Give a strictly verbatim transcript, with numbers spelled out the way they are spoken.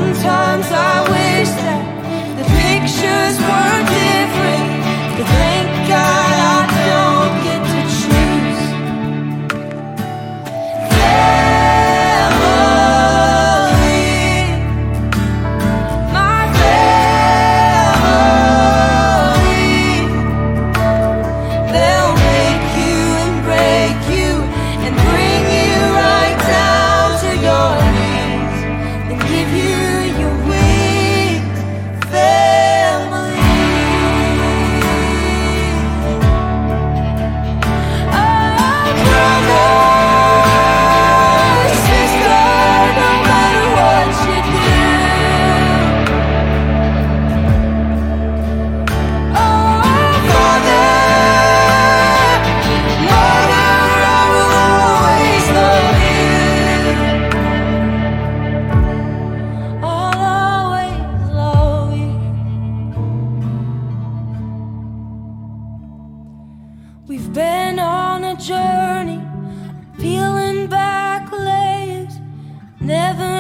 Sometimes I wish that the pictures were different, but thank God I don't get to choose. Family, my family, they'll make you and break you and bring you right down to your knees and give you your wings. Family. Oh, brother, sister, no matter what you do. Oh, father, mother, I will always love you. I'll always love you. We've been on a journey, peeling back layers, never